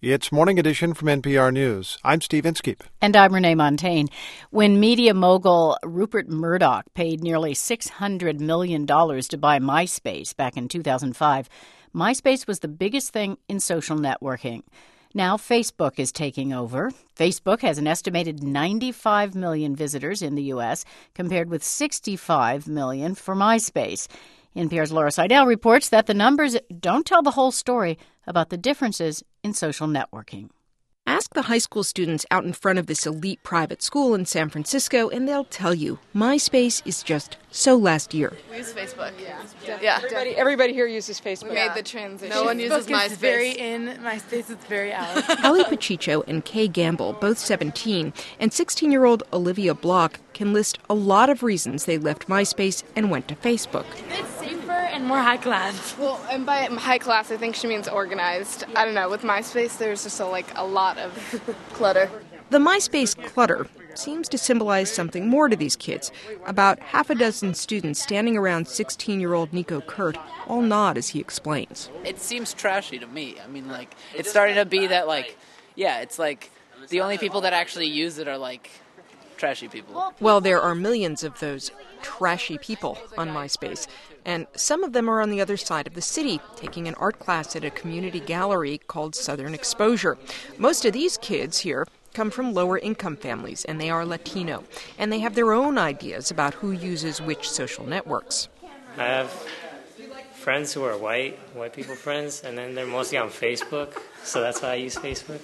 It's Morning Edition from NPR News. I'm Steve Inskeep. And I'm Renee Montaigne. When media mogul Rupert Murdoch paid nearly $600 million to buy MySpace back in 2005, MySpace was the biggest thing in social networking. Now Facebook is taking over. Facebook has an estimated 95 million visitors in the U.S., compared with 65 million for MySpace. NPR's Laura Seidel reports that the numbers don't tell the whole story about the differences in social networking. Ask the high school students out in front of this elite private school in San Francisco, and they'll tell you MySpace is just so last year. We use Facebook. Yeah. Everybody here uses Facebook. We made the transition. No one uses MySpace. Is very in. MySpace is very out. Hallie Pachicho and Kay Gamble, both 17, and 16-year-old Olivia Block can list a lot of reasons they left MySpace and went to Facebook. It's safer and more high class. Well, and by high class, I think she means organized. I don't know. With MySpace, there's just a lot of clutter. The MySpace clutter seems to symbolize something more to these kids. About half a dozen students standing around 16-year-old Nico Kurt all nod as he explains. It seems trashy to me. I mean, it's starting to be that, it's like the only people that actually use it are, trashy people. Well, there are millions of those trashy people on MySpace, and some of them are on the other side of the city, taking an art class at a community gallery called Southern Exposure. Most of these kids here come from lower-income families, and they are Latino, and they have their own ideas about who uses which social networks. I have friends who are white people friends, and then they're mostly on Facebook, so that's why I use Facebook.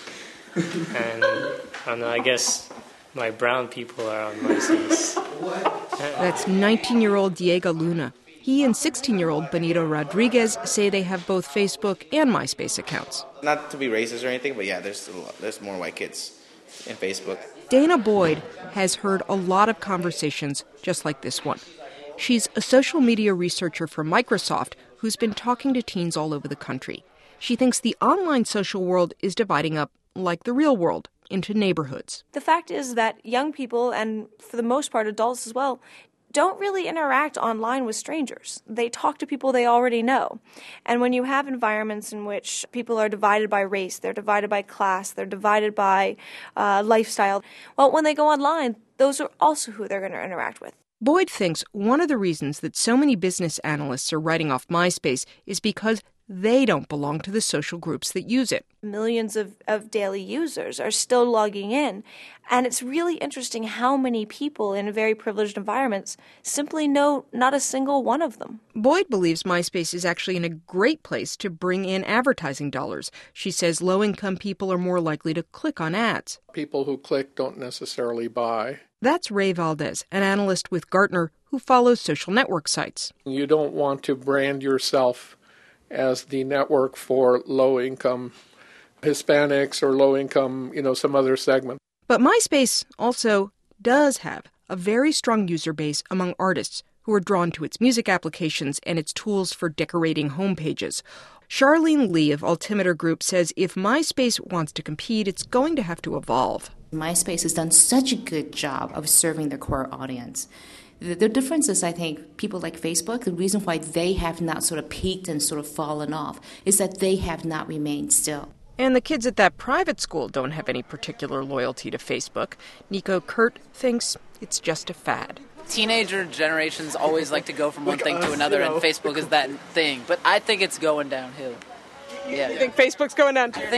And I don't know, I guess my brown people are on MySpace. That's 19-year-old Diego Luna. He and 16-year-old Benito Rodriguez say they have both Facebook and MySpace accounts. Not to be racist or anything, but yeah, there's more white kids in Facebook. Dana Boyd has heard a lot of conversations just like this one. She's a social media researcher for Microsoft who's been talking to teens all over the country. She thinks the online social world is dividing up, like the real world, into neighborhoods. The fact is that young people, and for the most part adults as well, don't really interact online with strangers. They talk to people they already know. And when you have environments in which people are divided by race, they're divided by class, they're divided by lifestyle, well, when they go online, those are also who they're going to interact with. Boyd thinks one of the reasons that so many business analysts are writing off MySpace is because they don't belong to the social groups that use it. Millions of daily users are still logging in. And it's really interesting how many people in very privileged environments simply know not a single one of them. Boyd believes MySpace is actually in a great place to bring in advertising dollars. She says low-income people are more likely to click on ads. People who click don't necessarily buy. That's Ray Valdez, an analyst with Gartner who follows social network sites. You don't want to brand yourself as the network for low-income Hispanics or low-income, some other segment. But MySpace also does have a very strong user base among artists who are drawn to its music applications and its tools for decorating homepages. Charlene Lee of Altimeter Group says if MySpace wants to compete, it's going to have to evolve. MySpace has done such a good job of serving their core audience. The difference is, I think, people like Facebook, the reason why they have not sort of peaked and sort of fallen off is that they have not remained still. And the kids at that private school don't have any particular loyalty to Facebook. Nico Kurt thinks it's just a fad. Teenager generations always like to go from one thing to another, and Facebook is that thing. But I think it's going downhill. Yeah. You think Facebook's going down too?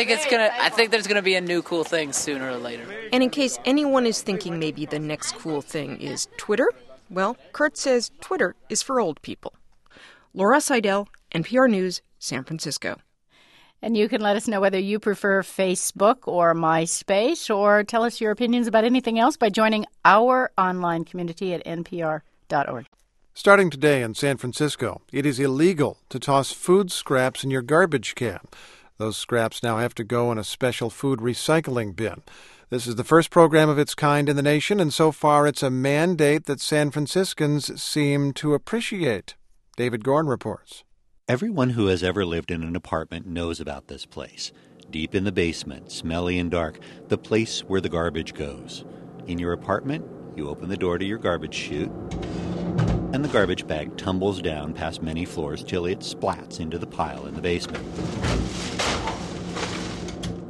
I think there's gonna be a new cool thing sooner or later. And in case anyone is thinking maybe the next cool thing is Twitter, well, Kurt says Twitter is for old people. Laura Seidel, NPR News, San Francisco. And you can let us know whether you prefer Facebook or MySpace, or tell us your opinions about anything else by joining our online community at npr.org. Starting today in San Francisco, it is illegal to toss food scraps in your garbage can. Those scraps now have to go in a special food recycling bin. This is the first program of its kind in the nation, and so far it's a mandate that San Franciscans seem to appreciate. David Gorn reports. Everyone who has ever lived in an apartment knows about this place. Deep in the basement, smelly and dark, the place where the garbage goes. In your apartment, you open the door to your garbage chute, and the garbage bag tumbles down past many floors till it splats into the pile in the basement.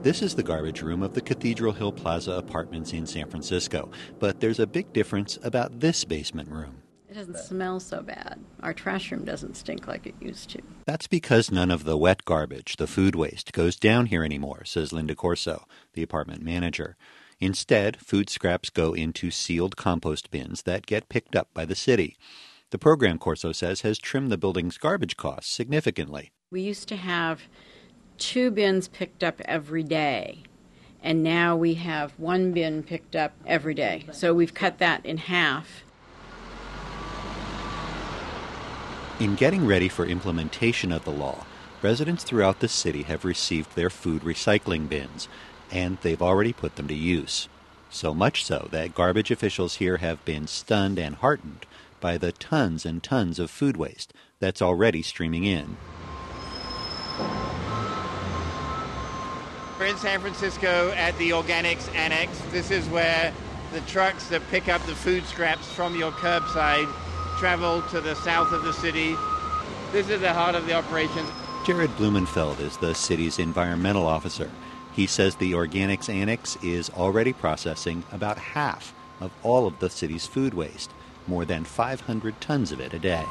This is the garbage room of the Cathedral Hill Plaza Apartments in San Francisco. But there's a big difference about this basement room. It doesn't smell so bad. Our trash room doesn't stink like it used to. That's because none of the wet garbage, the food waste, goes down here anymore, says Linda Corso, the apartment manager. Instead, food scraps go into sealed compost bins that get picked up by the city. The program, Corso says, has trimmed the building's garbage costs significantly. We used to have 2 bins picked up every day, and now we have 1 bin picked up every day. So we've cut that in half. In getting ready for implementation of the law, residents throughout the city have received their food recycling bins, and they've already put them to use. So much so that garbage officials here have been stunned and heartened by the tons and tons of food waste that's already streaming in. We're in San Francisco at the Organics Annex. This is where the trucks that pick up the food scraps from your curbside travel to the south of the city. This is the heart of the operation. Jared Blumenfeld is the city's environmental officer. He says the Organics Annex is already processing about half of all of the city's food waste, more than 500 tons of it a day.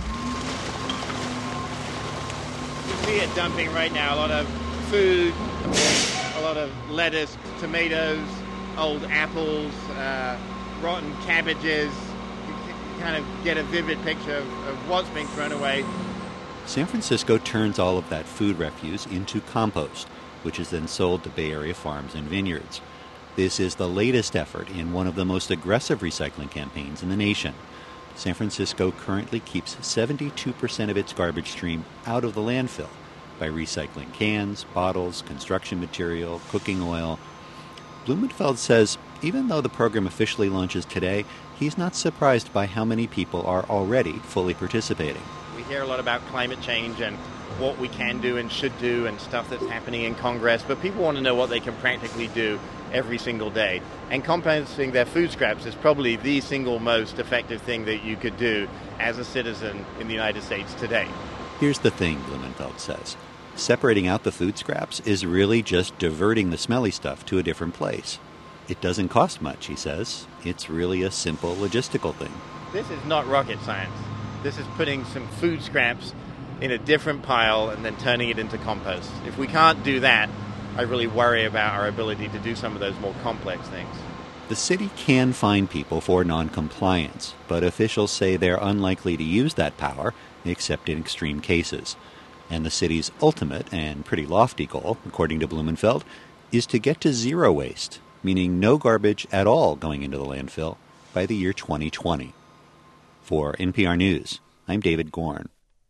You see it dumping right now, a lot of food, a lot of lettuce, tomatoes, old apples, rotten cabbages. Kind of get a vivid picture of what's being thrown away. San Francisco turns all of that food refuse into compost, which is then sold to Bay Area farms and vineyards. This is the latest effort in one of the most aggressive recycling campaigns in the nation. San Francisco currently keeps 72% of its garbage stream out of the landfill by recycling cans, bottles, construction material, cooking oil. Blumenfeld says even though the program officially launches today, he's not surprised by how many people are already fully participating. We hear a lot about climate change and what we can do and should do and stuff that's happening in Congress, but people want to know what they can practically do every single day. And composting their food scraps is probably the single most effective thing that you could do as a citizen in the United States today. Here's the thing, Blumenfeld says. Separating out the food scraps is really just diverting the smelly stuff to a different place. It doesn't cost much, he says. It's really a simple logistical thing. This is not rocket science. This is putting some food scraps in a different pile and then turning it into compost. If we can't do that, I really worry about our ability to do some of those more complex things. The city can fine people for noncompliance, but officials say they're unlikely to use that power except in extreme cases. And the city's ultimate and pretty lofty goal, according to Blumenfeld, is to get to zero waste, meaning no garbage at all going into the landfill by the year 2020. For NPR News, I'm David Gorn.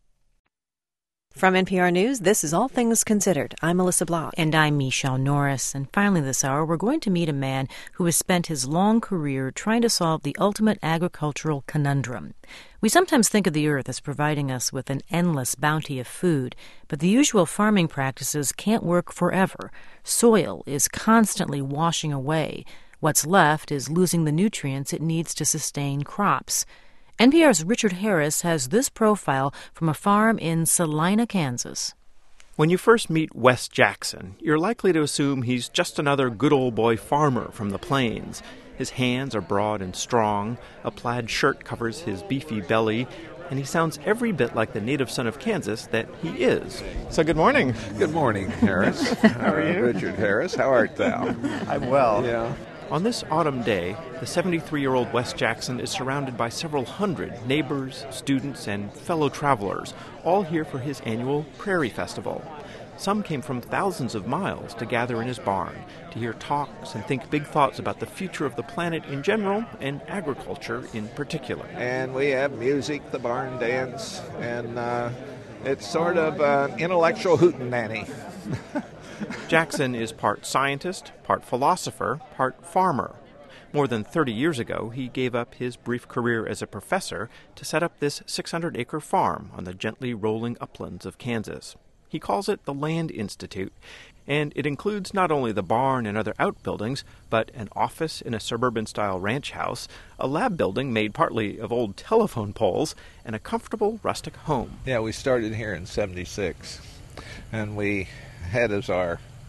From NPR News, this is All Things Considered. I'm Melissa Block. And I'm Michelle Norris. And finally this hour, we're going to meet a man who has spent his long career trying to solve the ultimate agricultural conundrum. We sometimes think of the earth as providing us with an endless bounty of food, but the usual farming practices can't work forever. Soil is constantly washing away. What's left is losing the nutrients it needs to sustain crops. NPR's Richard Harris has this profile from a farm in Salina, Kansas. When you first meet Wes Jackson, you're likely to assume he's just another good old boy farmer from the plains. His hands are broad and strong, a plaid shirt covers his beefy belly, and he sounds every bit like the native son of Kansas that he is. So good morning. Good morning, Harris. How are you? Richard Harris, how art thou? I'm well. Yeah. On this autumn day, the 73-year-old Wes Jackson is surrounded by several hundred neighbors, students, and fellow travelers, all here for his annual Prairie Festival. Some came from thousands of miles to gather in his barn, to hear talks and think big thoughts about the future of the planet in general and agriculture in particular. And we have music, the barn dance, and it's sort of an intellectual hootenanny. Jackson is part scientist, part philosopher, part farmer. More than 30 years ago, he gave up his brief career as a professor to set up this 600-acre farm on the gently rolling uplands of Kansas. He calls it the Land Institute, and it includes not only the barn and other outbuildings, but an office in a suburban-style ranch house, a lab building made partly of old telephone poles, and a comfortable rustic home. Yeah, we started here in '76, and we had as our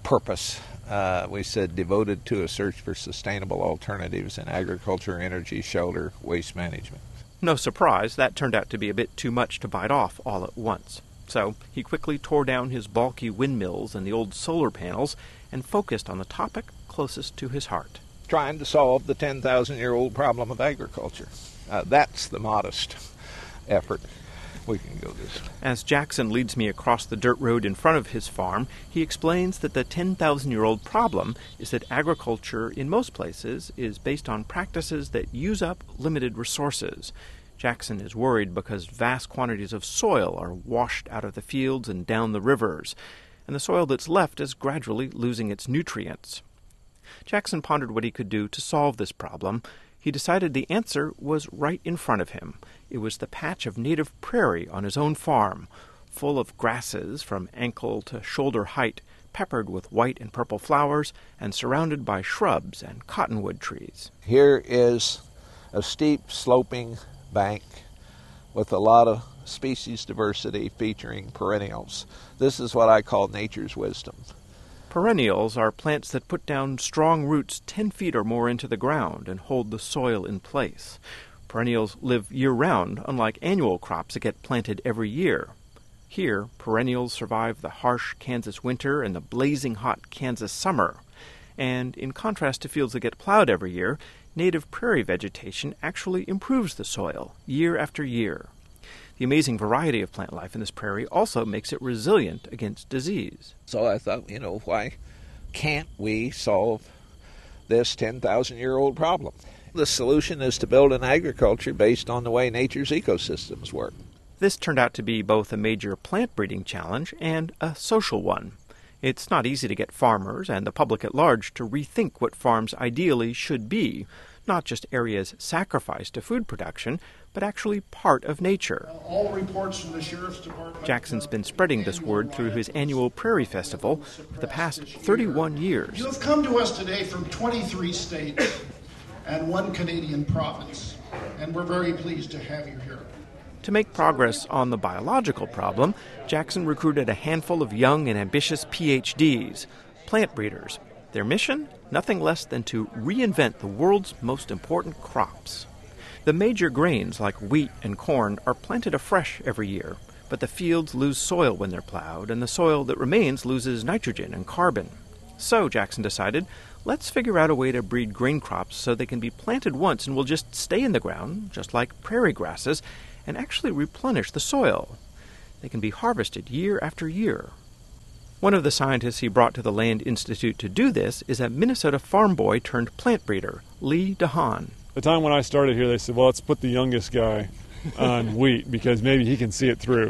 purpose. We said devoted to a search for sustainable alternatives in agriculture, energy, shelter, waste management. No surprise, that turned out to be a bit too much to bite off all at once. So he quickly tore down his bulky windmills and the old solar panels and focused on the topic closest to his heart. Trying to solve the 10,000-year-old problem of agriculture. That's the modest effort. We can go this way. As Jackson leads me across the dirt road in front of his farm, he explains that the 10,000-year-old problem is that agriculture in most places is based on practices that use up limited resources. Jackson is worried because vast quantities of soil are washed out of the fields and down the rivers, and the soil that's left is gradually losing its nutrients. Jackson pondered what he could do to solve this problem. He decided the answer was right in front of him. It was the patch of native prairie on his own farm, full of grasses from ankle to shoulder height, peppered with white and purple flowers, and surrounded by shrubs and cottonwood trees. Here is a steep, sloping bank with a lot of species diversity featuring perennials. This is what I call nature's wisdom. Perennials are plants that put down strong roots 10 feet or more into the ground and hold the soil in place. Perennials live year-round, unlike annual crops that get planted every year. Here, perennials survive the harsh Kansas winter and the blazing hot Kansas summer. And in contrast to fields that get plowed every year, native prairie vegetation actually improves the soil year after year. The amazing variety of plant life in this prairie also makes it resilient against disease. So I thought, why can't we solve this 10,000-year-old problem? The solution is to build an agriculture based on the way nature's ecosystems work. This turned out to be both a major plant breeding challenge and a social one. It's not easy to get farmers and the public at large to rethink what farms ideally should be, not just areas sacrificed to food production, but actually part of nature. All reports from the Sheriff's Department. Jackson's been spreading this word through his annual Prairie Festival for the past 31 years. You have come to us today from 23 states and 1 Canadian province, and we're very pleased to have you here. To make progress on the biological problem, Jackson recruited a handful of young and ambitious PhDs, plant breeders. Their mission? Nothing less than to reinvent the world's most important crops. The major grains like wheat and corn are planted afresh every year, but the fields lose soil when they're plowed, and the soil that remains loses nitrogen and carbon. So, Jackson decided, let's figure out a way to breed grain crops so they can be planted once and will just stay in the ground, just like prairie grasses, and actually replenish the soil. They can be harvested year after year. One of the scientists he brought to the Land Institute to do this is a Minnesota farm boy turned plant breeder, Lee DeHaan. The time when I started here, they said, well, let's put the youngest guy on wheat because maybe he can see it through.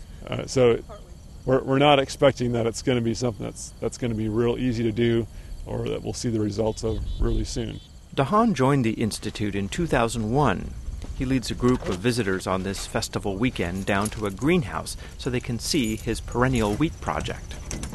So we're not expecting that it's going to be something that's going to be real easy to do or that we'll see the results of really soon. DeHaan joined the Institute in 2001. He leads a group of visitors on this festival weekend down to a greenhouse so they can see his perennial wheat project.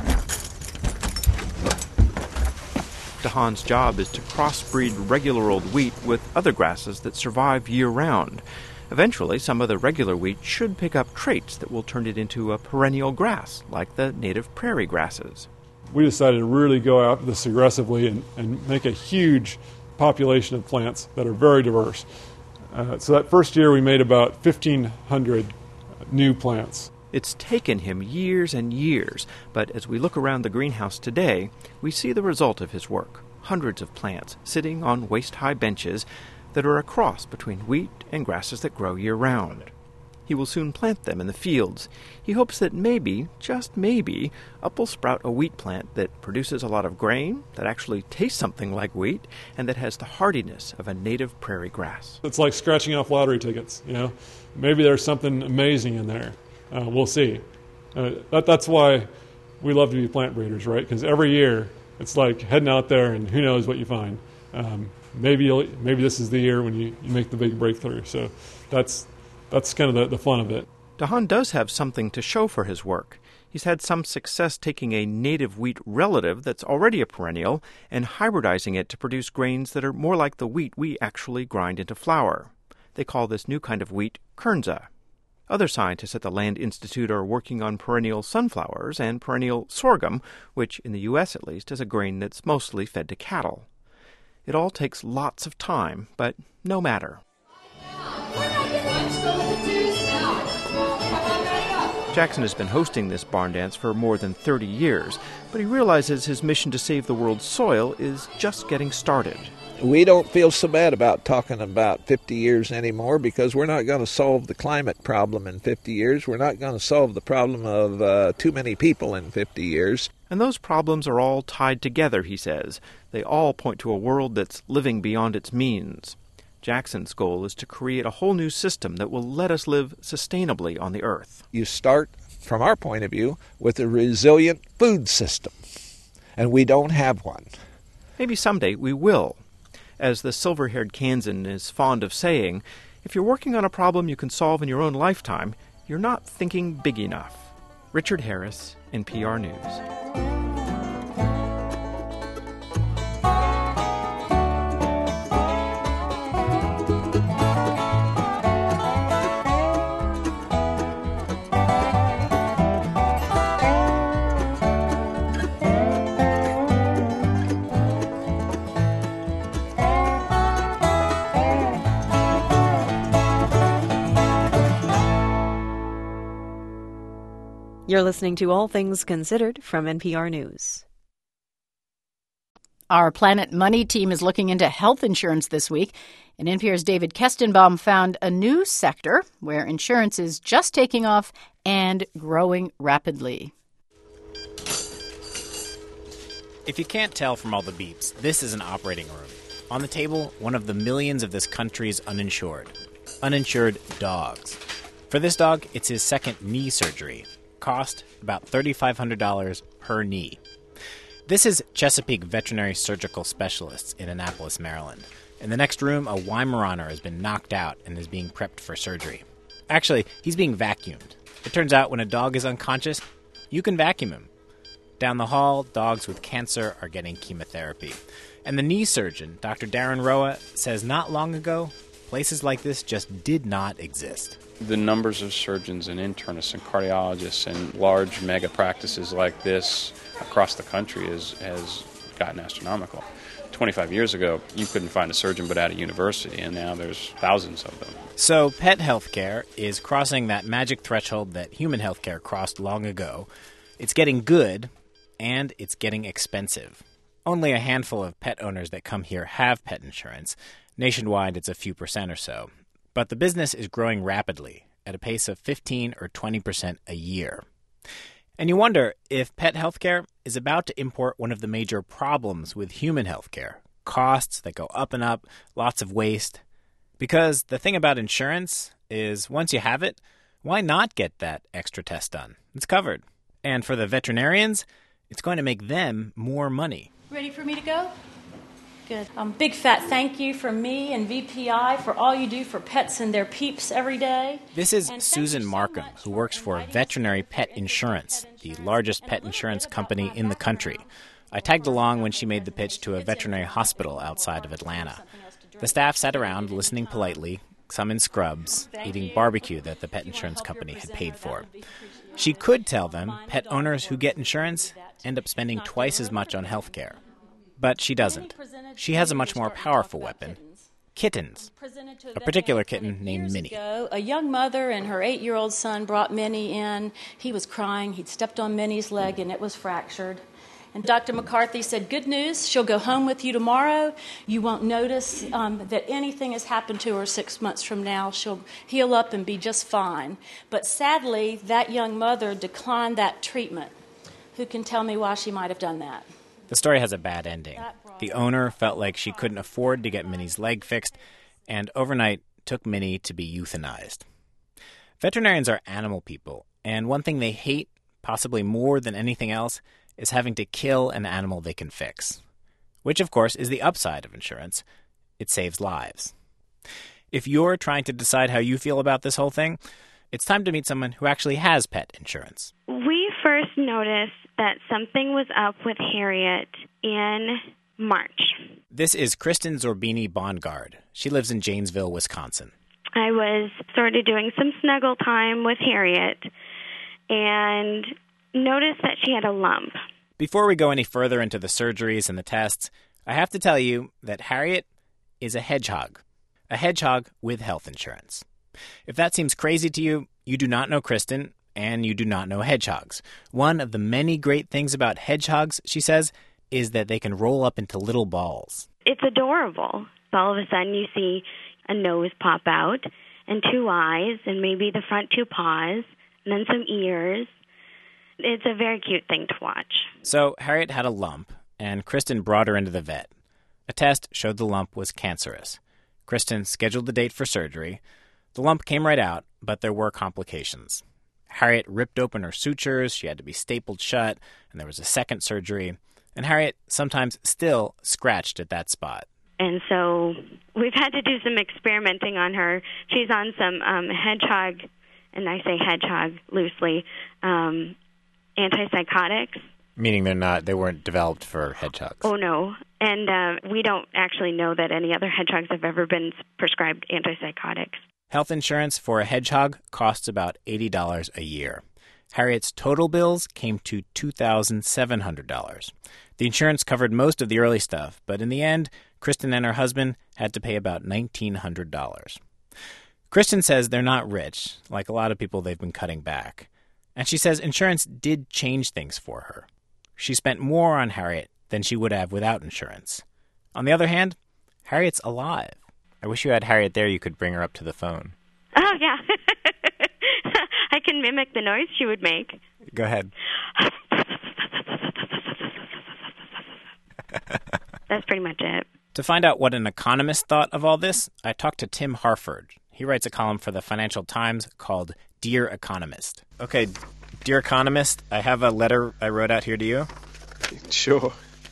DeHaan's job is to crossbreed regular old wheat with other grasses that survive year-round. Eventually, some of the regular wheat should pick up traits that will turn it into a perennial grass, like the native prairie grasses. We decided to really go after this aggressively and make a huge population of plants that are very diverse. So that first year we made about 1,500 new plants. It's taken him years and years, but as we look around the greenhouse today, we see the result of his work. Hundreds of plants sitting on waist-high benches that are a cross between wheat and grasses that grow year-round. He will soon plant them in the fields. He hopes that maybe, just maybe, up will sprout a wheat plant that produces a lot of grain, that actually tastes something like wheat, and that has the hardiness of a native prairie grass. It's like scratching off lottery tickets, Maybe there's something amazing in there. We'll see. That's why we love to be plant breeders, right? Because every year it's like heading out there and who knows what you find. Maybe this is the year when you make the big breakthrough. So that's kind of the fun of it. DeHaan does have something to show for his work. He's had some success taking a native wheat relative that's already a perennial and hybridizing it to produce grains that are more like the wheat we actually grind into flour. They call this new kind of wheat kernza. Other scientists at the Land Institute are working on perennial sunflowers and perennial sorghum, which, in the U.S. at least, is a grain that's mostly fed to cattle. It all takes lots of time, but no matter. Jackson has been hosting this barn dance for more than 30 years, but he realizes his mission to save the world's soil is just getting started. We don't feel so bad about talking about 50 years anymore because we're not going to solve the climate problem in 50 years. We're not going to solve the problem of too many people in 50 years. And those problems are all tied together, he says. They all point to a world that's living beyond its means. Jackson's goal is to create a whole new system that will let us live sustainably on the earth. You start, from our point of view, with a resilient food system, and we don't have one. Maybe someday we will. As the silver-haired Kansan is fond of saying, if you're working on a problem you can solve in your own lifetime, you're not thinking big enough. Richard Harris, NPR News. You're listening to All Things Considered from NPR News. Our Planet Money team is looking into health insurance this week, and NPR's David Kestenbaum found a new sector where insurance is just taking off and growing rapidly. If you can't tell from all the beeps, this is an operating room. On the table, one of the millions of this country's uninsured dogs. For this dog, it's his second knee surgery. Cost about $3,500 per knee. This is Chesapeake Veterinary Surgical Specialists in Annapolis, Maryland. In the next room, a Weimaraner has been knocked out and is being prepped for surgery. Actually, he's being vacuumed. It turns out when a dog is unconscious, you can vacuum him. Down the hall, dogs with cancer are getting chemotherapy. And the knee surgeon, Dr. Darren Roa, says not long ago, places like this just did not exist. The numbers of surgeons and internists and cardiologists and large mega practices like this across the country has gotten astronomical. 25 years ago, you couldn't find a surgeon but at a university, and now there's thousands of them. So pet healthcare is crossing that magic threshold that human healthcare crossed long ago. It's getting good, and it's getting expensive. Only a handful of pet owners that come here have pet insurance. Nationwide, it's a few percent or so. But the business is growing rapidly, at a pace of 15 or 20% a year. And you wonder if pet healthcare is about to import one of the major problems with human healthcare. Costs that go up and up, lots of waste. Because the thing about insurance is once you have it, why not get that extra test done? It's covered. And for the veterinarians, it's going to make them more money. Ready for me to go? Good. Big fat thank you from me and VPI for all you do for pets and their peeps every day. This is Susan Markham, who works for Veterinary Pet Insurance, the largest pet insurance company in the country. I tagged along when she made the pitch to a veterinary hospital outside of Atlanta. The staff sat around listening politely, some in scrubs, eating barbecue that the pet insurance company had paid for. She could tell them pet owners who get insurance end up spending twice as much on health care. But she doesn't. She has a much more powerful weapon. Kittens. A particular kitten named Minnie. A young mother and her 8-year-old son brought Minnie in. He was crying. He'd stepped on Minnie's leg and it was fractured. And Dr. McCarthy said, good news, she'll go home with you tomorrow. You won't notice that anything has happened to her 6 months from now. She'll heal up and be just fine. But sadly, that young mother declined that treatment. Who can tell me why she might have done that? The story has a bad ending. The owner felt like she couldn't afford to get Minnie's leg fixed, and overnight took Minnie to be euthanized. Veterinarians are animal people, and one thing they hate, possibly more than anything else, is having to kill an animal they can fix. Which, of course, is the upside of insurance. It saves lives. If you're trying to decide how you feel about this whole thing, it's time to meet someone who actually has pet insurance. We first noticed that something was up with Harriet in March. This is Kristen Zorbini Bongard. She lives in Janesville, Wisconsin. I was sort of doing some snuggle time with Harriet and noticed that she had a lump. Before we go any further into the surgeries and the tests, I have to tell you that Harriet is a hedgehog with health insurance. If that seems crazy to you, you do not know Kristen, and you do not know hedgehogs. One of the many great things about hedgehogs, she says, is that they can roll up into little balls. It's adorable. All of a sudden you see a nose pop out and 2 eyes and maybe the front 2 paws and then some ears. It's a very cute thing to watch. So Harriet had a lump, and Kristen brought her into the vet. A test showed the lump was cancerous. Kristen scheduled the date for surgery. The lump came right out, but there were complications. Harriet ripped open her sutures, she had to be stapled shut, and there was a second surgery. And Harriet sometimes still scratched at that spot. And so we've had to do some experimenting on her. She's on some hedgehog, and I say hedgehog loosely, antipsychotics. Meaning they weren't developed for hedgehogs. Oh, no. And we don't actually know that any other hedgehogs have ever been prescribed antipsychotics. Health insurance for a hedgehog costs about $80 a year. Harriet's total bills came to $2,700. The insurance covered most of the early stuff, but in the end, Kristen and her husband had to pay about $1,900. Kristen says they're not rich. Like a lot of people, they've been cutting back. And she says insurance did change things for her. She spent more on Harriet than she would have without insurance. On the other hand, Harriet's alive. I wish you had Harriet there. You could bring her up to the phone. Oh, yeah. I can mimic the noise she would make. Go ahead. That's pretty much it. To find out what an economist thought of all this, I talked to Tim Harford. He writes a column for the Financial Times called Dear Economist. Okay, Dear Economist, I have a letter I wrote out here to you. Sure.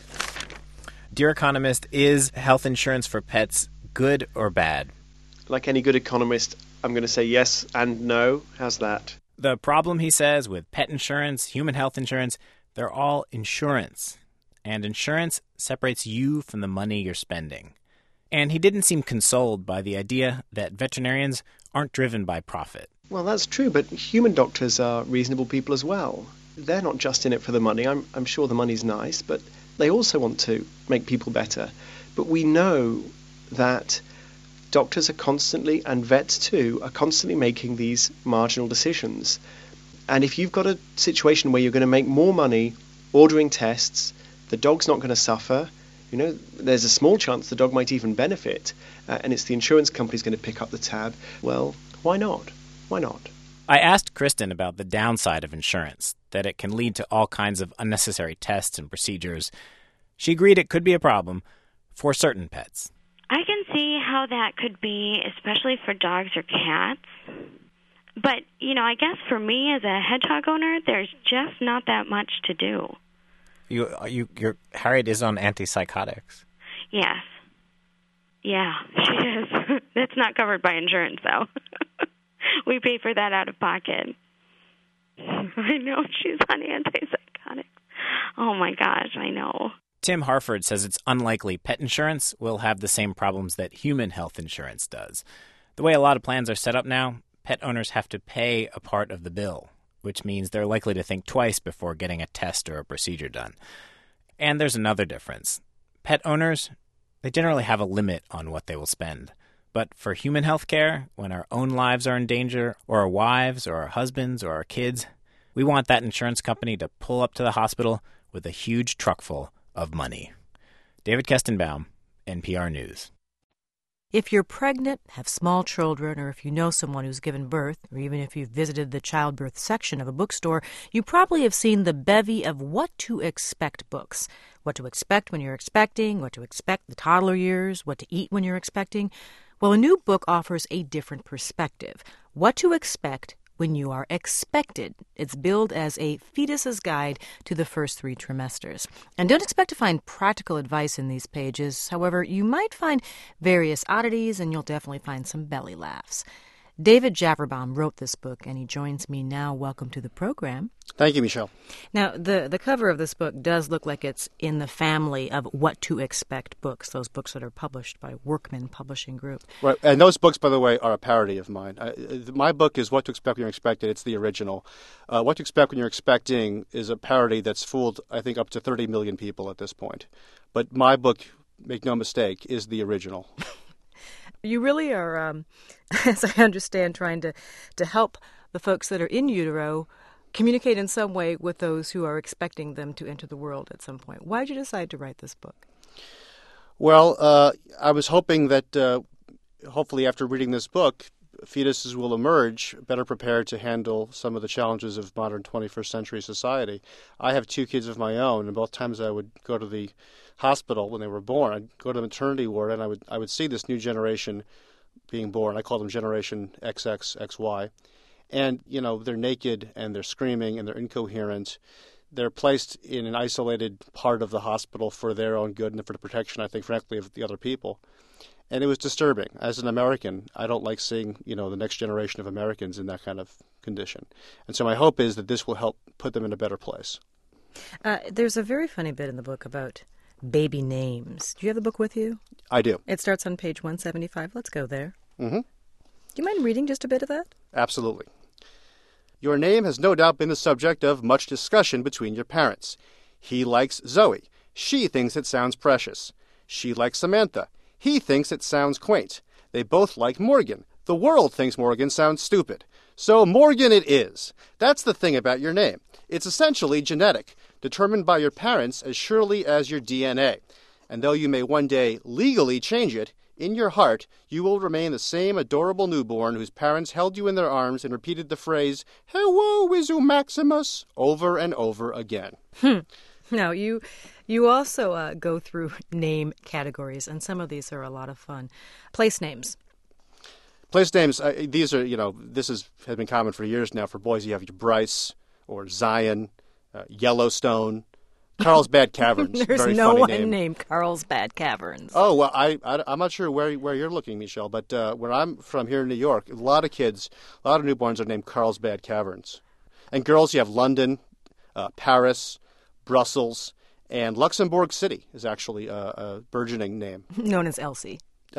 Dear Economist, is health insurance for pets good or bad? Like any good economist, I'm going to say yes and no. How's that? The problem, he says, with pet insurance, human health insurance, they're all insurance. And insurance separates you from the money you're spending. And he didn't seem consoled by the idea that veterinarians aren't driven by profit. Well, that's true, but human doctors are reasonable people as well. They're not just in it for the money. I'm sure the money's nice, but they also want to make people better. But we know that doctors are constantly, and vets too, are constantly making these marginal decisions. And if you've got a situation where you're going to make more money ordering tests, the dog's not going to suffer. You know, there's a small chance the dog might even benefit, and it's the insurance company's going to pick up the tab. Well, why not? Why not? I asked Kristen about the downside of insurance, that it can lead to all kinds of unnecessary tests and procedures. She agreed it could be a problem for certain pets. I can see how that could be, especially for dogs or cats. But, I guess for me as a hedgehog owner, there's just not that much to do. Your Harriet is on antipsychotics. Yes. Yeah, she is. That's not covered by insurance, though. We pay for that out of pocket. I know, she's on antipsychotics. Oh, my gosh, I know. Tim Harford says it's unlikely pet insurance will have the same problems that human health insurance does. The way a lot of plans are set up now, pet owners have to pay a part of the bill, which means they're likely to think twice before getting a test or a procedure done. And there's another difference. Pet owners, they generally have a limit on what they will spend. But for human health care, when our own lives are in danger, or our wives, or our husbands, or our kids, we want that insurance company to pull up to the hospital with a huge truck full of money. David Kestenbaum, NPR News. If you're pregnant, have small children, or if you know someone who's given birth, or even if you've visited the childbirth section of a bookstore, you probably have seen the bevy of what to expect books. What to expect when you're expecting, what to expect the toddler years, what to eat when you're expecting. Well, a new book offers a different perspective. What to expect when you are expected. It's billed as a fetus's guide to the first 3 trimesters. And don't expect to find practical advice in these pages. However, you might find various oddities, and you'll definitely find some belly laughs. David Javerbaum wrote this book, and he joins me now. Welcome to the program. Thank you, Michelle. Now, the cover of this book does look like it's in the family of What to Expect books, those books that are published by Workman Publishing Group. Right, and those books, by the way, are a parody of mine. My book is What to Expect When You're Expected. It's the original. What to Expect When You're Expecting is a parody that's fooled, I think, up to 30 million people at this point. But my book, make no mistake, is the original. You really are, as I understand, trying to help the folks that are in utero communicate in some way with those who are expecting them to enter the world at some point. Why did you decide to write this book? Well, I was hoping that hopefully after reading this book, fetuses will emerge better prepared to handle some of the challenges of modern 21st century society. I have 2 kids of my own, and both times I would go to the hospital when they were born, I'd go to the maternity ward, and I would see this new generation being born. I call them Generation XX, XY. And, you know, they're naked and they're screaming and they're incoherent. They're placed in an isolated part of the hospital for their own good and for the protection, I think, frankly, of the other people. And it was disturbing. As an American, I don't like seeing, you know, the next generation of Americans in that kind of condition. And so my hope is that this will help put them in a better place. There's a very funny bit in the book about baby names. Do you have the book with you? I do. It starts on page 175. Let's go there. Mm-hmm. Do you mind reading just a bit of that? Absolutely. Your name has no doubt been the subject of much discussion between your parents. He likes Zoe. She thinks it sounds precious. She likes Samantha. He thinks it sounds quaint. They both like Morgan. The world thinks Morgan sounds stupid. So Morgan it is. That's the thing about your name. It's essentially genetic, determined by your parents as surely as your DNA. And though you may one day legally change it, in your heart you will remain the same adorable newborn whose parents held you in their arms and repeated the phrase, "Hello, Izu Maximus," over and over again. Now, you also go through name categories, and some of these are a lot of fun. Place names. Place names, these are, you know, this has been common for years now. For boys, you have your Bryce or Zion, Yellowstone, Carlsbad Caverns. There's very no funny one name. named Carlsbad Caverns. Oh, well, I'm not sure where you're looking, Michelle, but where I'm from here in New York, a lot of newborns are named Carlsbad Caverns. And girls, you have London, Paris, Brussels, and Luxembourg City is actually a burgeoning name. Known as Elsie.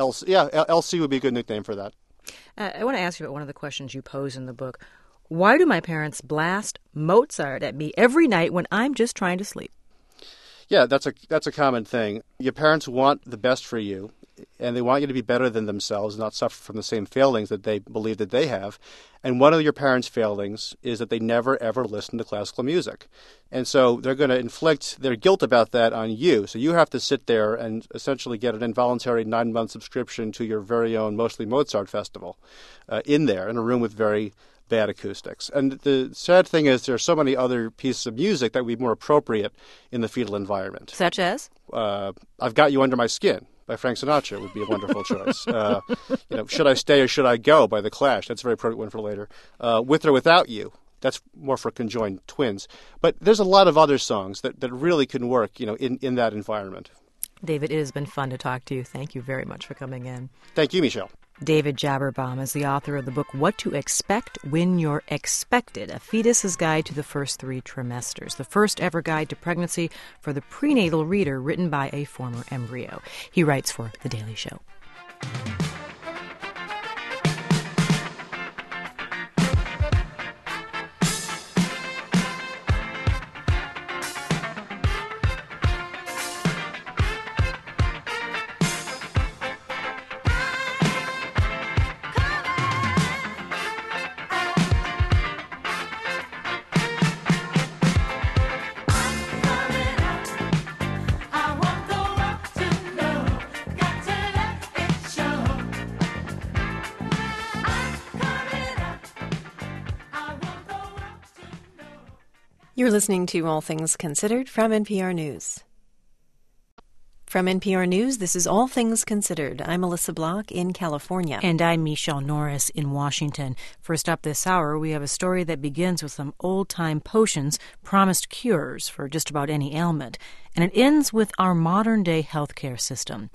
Elsie would be a good nickname for that. I want to ask you about one of the questions you pose in the book. Why do my parents blast Mozart at me every night when I'm just trying to sleep? Yeah, that's a common thing. Your parents want the best for you, and they want you to be better than themselves, not suffer from the same failings that they believe that they have. And one of your parents' failings is that they never, ever listen to classical music. And so they're going to inflict their guilt about that on you. So you have to sit there and essentially get an involuntary 9-month subscription to your very own Mostly Mozart festival in there, in a room with very bad acoustics. And the sad thing is there are so many other pieces of music that would be more appropriate in the fetal environment. Such as? I've Got You Under My Skin by Frank Sinatra would be a wonderful choice. Should I Stay or Should I Go by The Clash? That's a very appropriate one for later. With or Without You. That's more for conjoined twins. But there's a lot of other songs that really can work, in that environment. David, it has been fun to talk to you. Thank you very much for coming in. Thank you, Michelle. David Javerbaum is the author of the book What to Expect When You're Expected, a fetus's guide to the first 3 trimesters, the first ever guide to pregnancy for the prenatal reader written by a former embryo. He writes for The Daily Show. You're listening to All Things Considered from NPR News. From NPR News, this is All Things Considered. I'm Melissa Block in California. And I'm Michelle Norris in Washington. First up this hour, we have a story that begins with some old-time potions, promised cures for just about any ailment. And it ends with our modern-day healthcare system.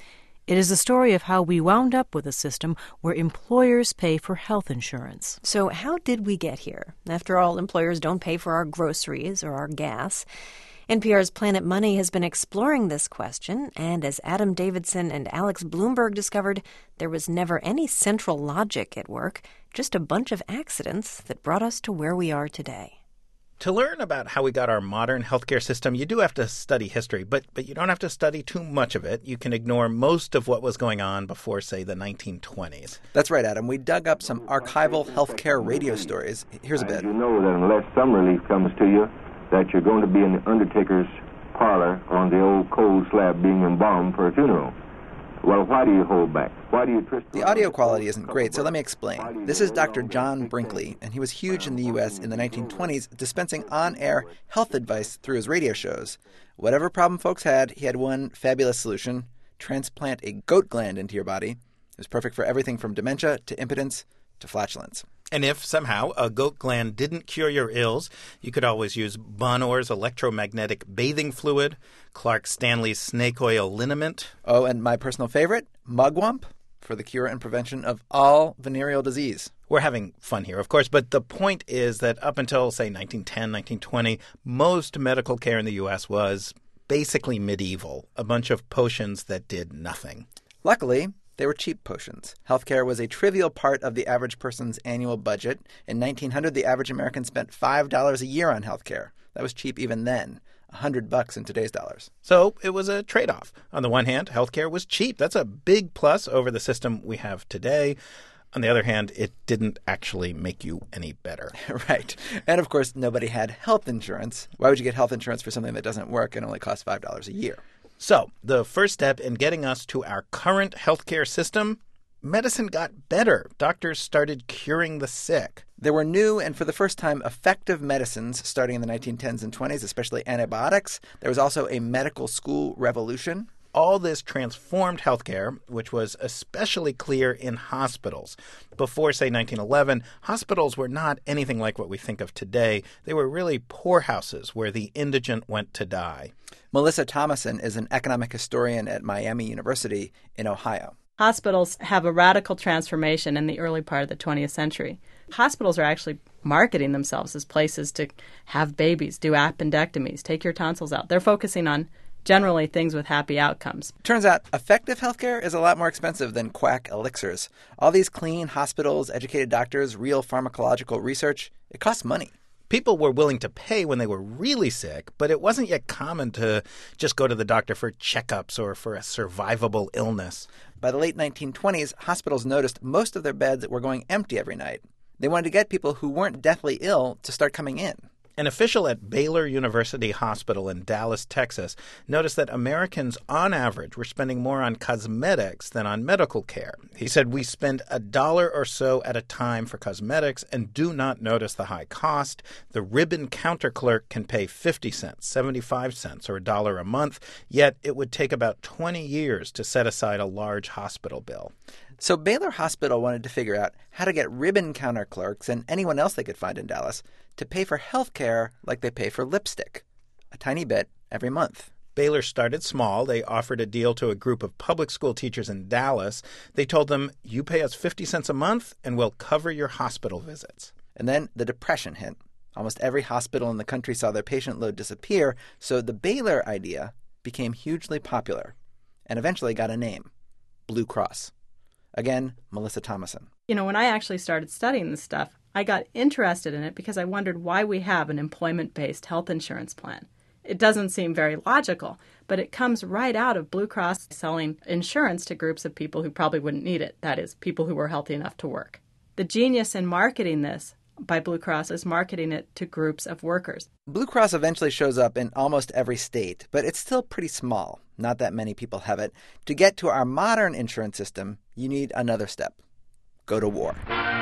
It is the story of how we wound up with a system where employers pay for health insurance. So how did we get here? After all, employers don't pay for our groceries or our gas. NPR's Planet Money has been exploring this question, and as Adam Davidson and Alex Bloomberg discovered, there was never any central logic at work, just a bunch of accidents that brought us to where we are today. To learn about how we got our modern healthcare system, you do have to study history, but you don't have to study too much of it. You can ignore most of what was going on before, say, the 1920s. That's right, Adam. We dug up some archival healthcare radio stories. Here's a bit. You know that unless some relief comes to you, that you're going to be in the undertaker's parlor on the old cold slab being embalmed for a funeral. Well, why do you hold back? Why do you twist? The audio quality isn't great, so let me explain. This is Dr. John Brinkley, and he was huge in the U.S. in the 1920s, dispensing on-air health advice through his radio shows. Whatever problem folks had, he had one fabulous solution: transplant a goat gland into your body. It was perfect for everything from dementia to impotence to flatulence. And if somehow a goat gland didn't cure your ills, you could always use Bonor's electromagnetic bathing fluid, Clark Stanley's snake oil liniment. Oh, and my personal favorite, mugwump, for the cure and prevention of all venereal disease. We're having fun here, of course, but the point is that up until, say, 1910, 1920, most medical care in the U.S. was basically medieval, a bunch of potions that did nothing. Luckily, they were cheap potions. Healthcare was a trivial part of the average person's annual budget. In 1900, the average American spent $5 a year on healthcare. That was cheap even then. $100 in today's dollars. So it was a trade-off. On the one hand, healthcare was cheap. That's a big plus over the system we have today. On the other hand, it didn't actually make you any better. Right. And of course, nobody had health insurance. Why would you get health insurance for something that doesn't work and only costs $5 a year? So, the first step in getting us to our current healthcare system, medicine got better. Doctors started curing the sick. There were new and, for the first time, effective medicines starting in the 1910s and 20s, especially antibiotics. There was also a medical school revolution. All this transformed healthcare, which was especially clear in hospitals. Before, say, 1911, hospitals were not anything like what we think of today. They were really poorhouses where the indigent went to die. Melissa Thomason is an economic historian at Miami University in Ohio. Hospitals have a radical transformation in the early part of the 20th century. Hospitals are actually marketing themselves as places to have babies, do appendectomies, take your tonsils out. They're focusing on generally things with happy outcomes. Turns out effective healthcare is a lot more expensive than quack elixirs. All these clean hospitals, educated doctors, real pharmacological research, it costs money. People were willing to pay when they were really sick, but it wasn't yet common to just go to the doctor for checkups or for a survivable illness. By the late 1920s, hospitals noticed most of their beds were going empty every night. They wanted to get people who weren't deathly ill to start coming in. An official at Baylor University Hospital in Dallas, Texas, noticed that Americans, on average, were spending more on cosmetics than on medical care. He said, "We spend $1 or so at a time for cosmetics and do not notice the high cost. The ribbon counter clerk can pay 50 cents, 75 cents, or $1 a month, yet it would take about 20 years to set aside a large hospital bill." So Baylor Hospital wanted to figure out how to get ribbon counter clerks and anyone else they could find in Dallas to pay for health care like they pay for lipstick, a tiny bit every month. Baylor started small. They offered a deal to a group of public school teachers in Dallas. They told them, "You pay us 50 cents a month and we'll cover your hospital visits." And then the Depression hit. Almost every hospital in the country saw their patient load disappear, so the Baylor idea became hugely popular and eventually got a name, Blue Cross. Again, Melissa Thomason. You know, when I actually started studying this stuff, I got interested in it because I wondered why we have an employment-based health insurance plan. It doesn't seem very logical, but it comes right out of Blue Cross selling insurance to groups of people who probably wouldn't need it, that is, people who were healthy enough to work. The genius in marketing this by Blue Cross is marketing it to groups of workers. Blue Cross eventually shows up in almost every state, but it's still pretty small. Not that many people have it. To get to our modern insurance system, you need another step. Go to war.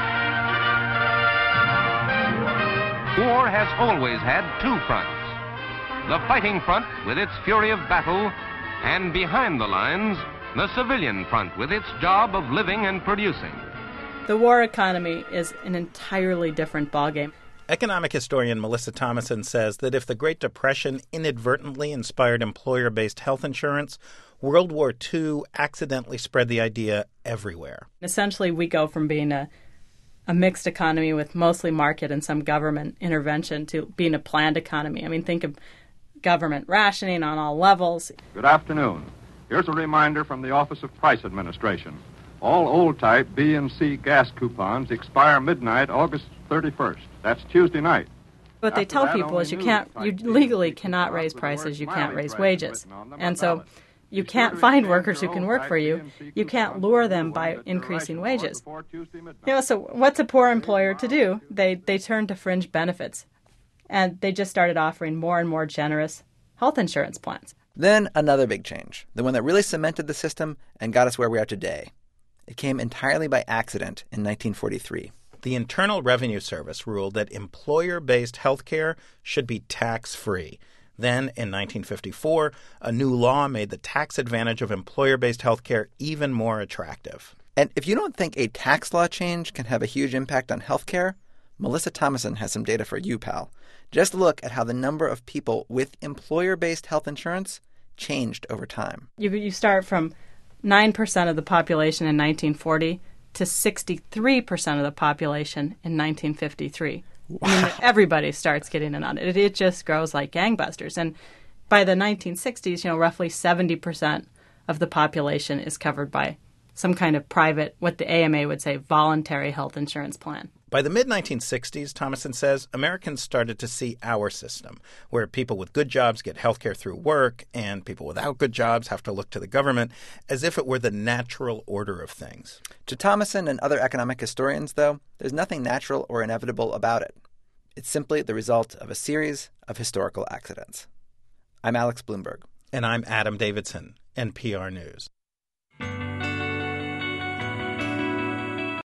War has always had two fronts. The fighting front with its fury of battle, and behind the lines, the civilian front with its job of living and producing. The war economy is an entirely different ballgame. Economic historian Melissa Thomason says that if the Great Depression inadvertently inspired employer-based health insurance, World War II accidentally spread the idea everywhere. Essentially, we go from being a mixed economy with mostly market and some government intervention to being a planned economy. I mean, think of government rationing on all levels. Good afternoon. Here's a reminder from the Office of Price Administration. All old-type B and C gas coupons expire midnight August 31st. That's Tuesday night. What they tell people is you legally cannot raise prices, you can't raise wages. And so you can't find workers who can work for you. You can't lure them by increasing wages. So what's a poor employer to do? They turn to fringe benefits. And they just started offering more and more generous health insurance plans. Then another big change, the one that really cemented the system and got us where we are today. It came entirely by accident in 1943. The Internal Revenue Service ruled that employer-based health care should be tax-free. Then, in 1954, a new law made the tax advantage of employer-based health care even more attractive. And if you don't think a tax law change can have a huge impact on health care, Melissa Thomason has some data for you, pal. Just look at how the number of people with employer-based health insurance changed over time. You start from 9% of the population in 1940 to 63% of the population in 1953. Wow. I mean, everybody starts getting in on it. It just grows like gangbusters. And by the 1960s, roughly 70% of the population is covered by some kind of private, what the AMA would say, voluntary health insurance plan. By the mid-1960s, Thomason says, Americans started to see our system, where people with good jobs get health care through work and people without good jobs have to look to the government, as if it were the natural order of things. To Thomason and other economic historians, though, there's nothing natural or inevitable about it. It's simply the result of a series of historical accidents. I'm Alex Blumberg. And I'm Adam Davidson, NPR News.